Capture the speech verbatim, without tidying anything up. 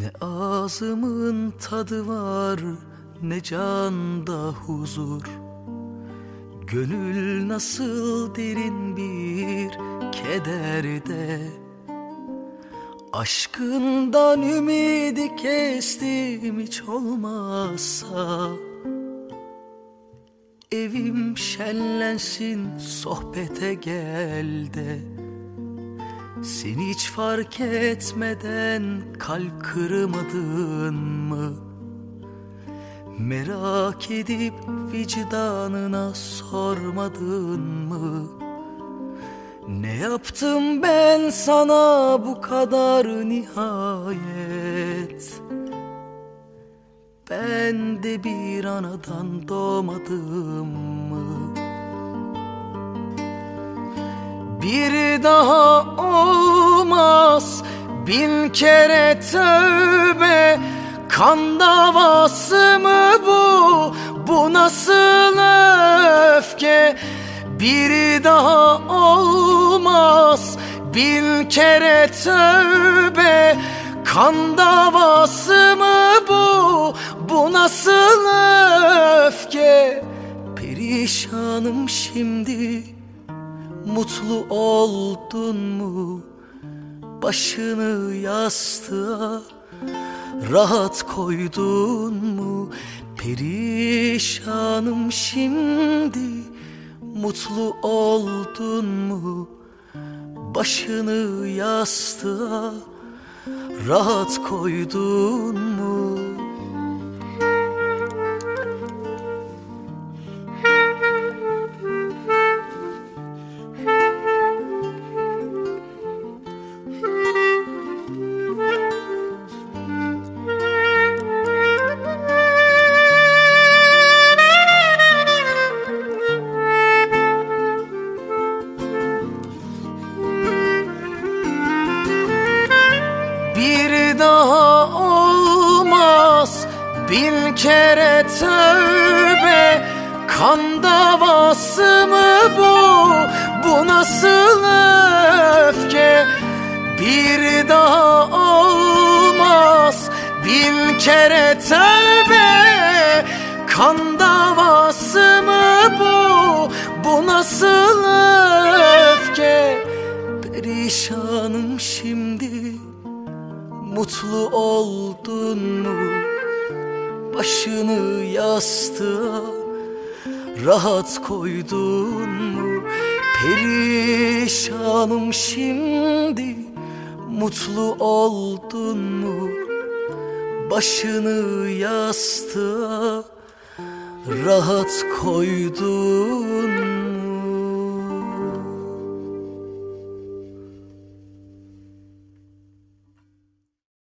Ne ağzımın tadı var, ne canda huzur. Gönül nasıl derin bir kederde. Aşkından ümidi kestim hiç olmazsa. Evim şenlensin, sohbete gel de. Seni hiç fark etmeden kalp kırmadın mı? Merak edip vicdanına sormadın mı? Ne yaptım ben sana bu kadar nihayet? Ben de bir anadan doğmadım mı? Bir daha olmaz, bin kere tövbe. Kan davası mı bu? Bu nasıl öfke? Bir daha olmaz, bin kere tövbe. Kan davası mı bu? Bu nasıl öfke? Perişanım şimdi. Mutlu oldun mu? Başını yastığa rahat koydun mu? Perişanım şimdi. Mutlu oldun mu? Başını yastığa rahat koydun mu? Bir daha olmaz, bin kere tövbe. Kan davası mı bu? Bu nasıl öfke? Bir daha olmaz, bin kere tövbe. Kan davası mı bu? Bu nasıl öfke? Perişanım şimdi. Mutlu oldun mu? Başını yastığa rahat koydun mu? Perişanım şimdi. Mutlu oldun mu? Başını yastığa rahat koydun mu?